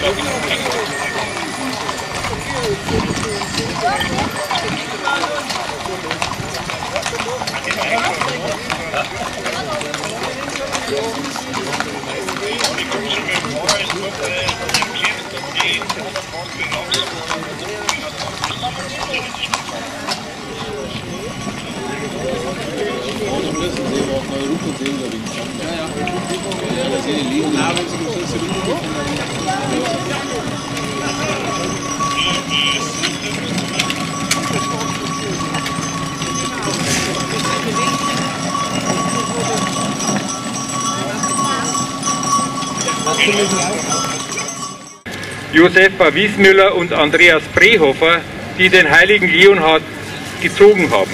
Josefa Wiesmüller und Andreas Brehofer, die den heiligen Leonhard gezogen haben.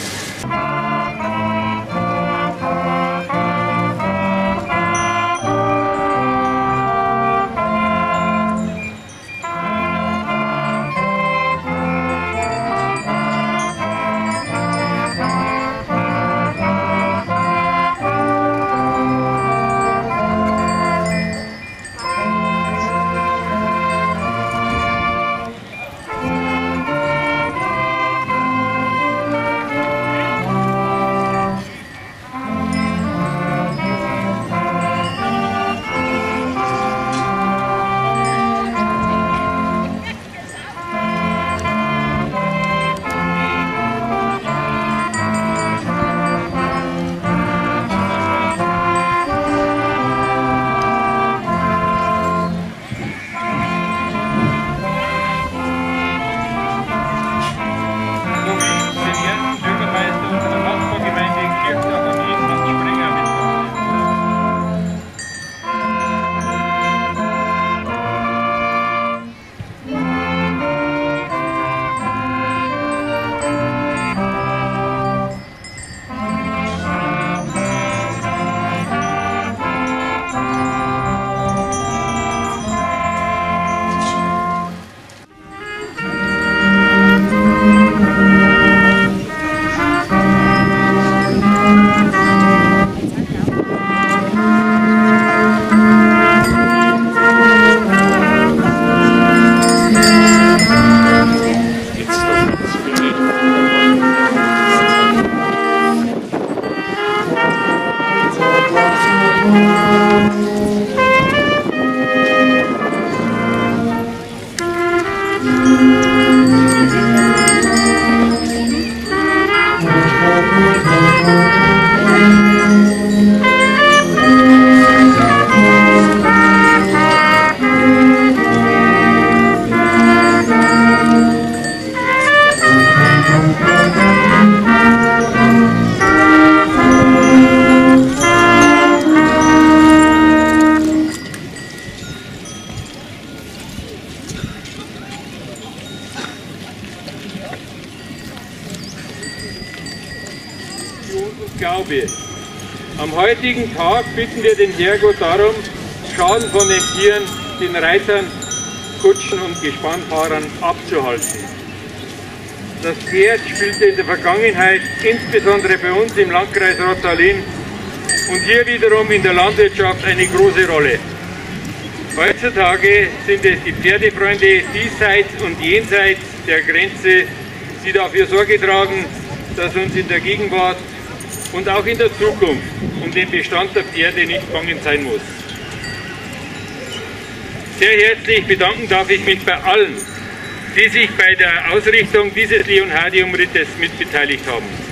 Glaube. Am heutigen Tag bitten wir den Herrgott darum, Schaden von den Tieren, den Reitern, Kutschen und Gespannfahrern abzuhalten. Das Pferd spielte in der Vergangenheit, insbesondere bei uns im Landkreis Rottalin und hier wiederum in der Landwirtschaft, eine große Rolle. Heutzutage sind es die Pferdefreunde diesseits und jenseits der Grenze, die dafür Sorge tragen, dass uns in der Gegenwart und auch in der Zukunft um den Bestand der Pferde nicht bangen sein muss. Sehr herzlich bedanken darf ich mich bei allen, die sich bei der Ausrichtung dieses Leonhardium-Rittes mitbeteiligt haben.